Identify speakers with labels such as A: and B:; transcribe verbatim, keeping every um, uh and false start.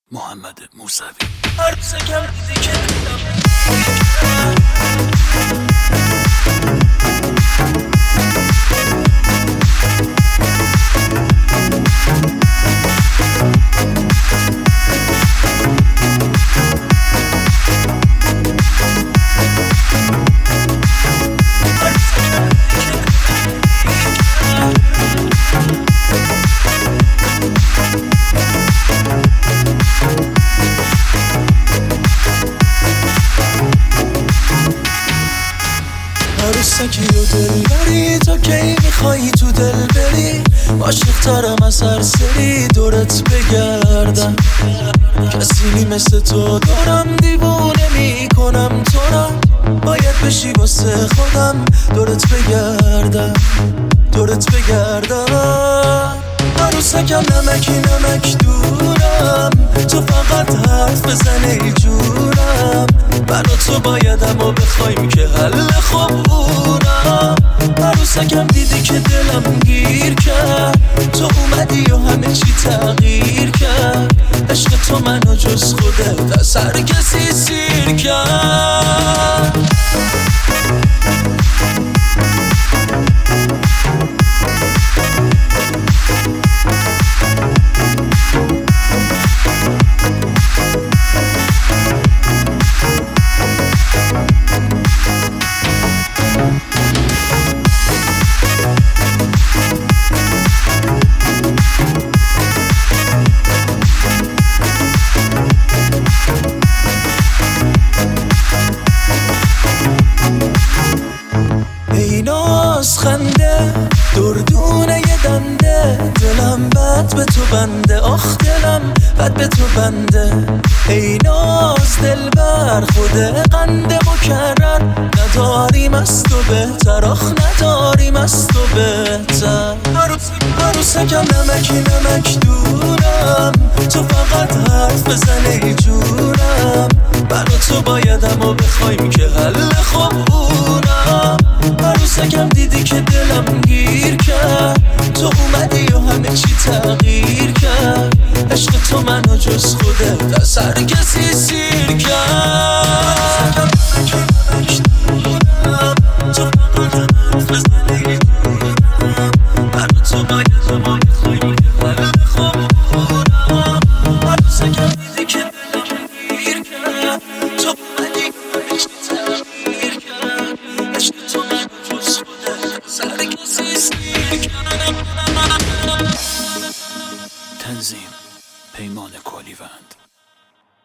A: محمد موسوی.
B: هر روز کم دیدی که عروسکی و دل بری، تو کی میخوایی تو دل بری؟ عاشق ترم از هر سری دورت بگردم، کسی نی مثل تو دارم، دیوونه میکنم تو را، باید بشی واسه خودم، دورت بگردم دورت بگردم. عروسکم نمکی نمک دورم، تو فقط حرف بزن ای جونم، من و تو باید اما بخوایم که حل خوبونم. عروسکم دیدی که دلم گیر کرد، تو اومدی و همه چی تغییر کرد، عشق تو منو جز خودت از هر کسی سیر کرد. ناز خنده دردونه یه دنده، دلم بد به تو بنده، آخ دلم بد به تو بنده. ای ناز دلبر خوده قند مکرر، نداریم از تو بهتر، آخ نداریم از تو بهتر. عروسکم نمکی نمک دورم، تو فقط حرف بزن ای جونم، من و تو باید اما بخوایم که حل خوبونم. عروسکم دیدی که دلم گیر کرد، تو اومدی و همه چی تغییر کرد، عشق تو منو جز خودت از هر کسی سیر کرد. تو فقط حرف بزن ای جونم، من و تو باید اما بخوایم که حل خوبونم. عروسکم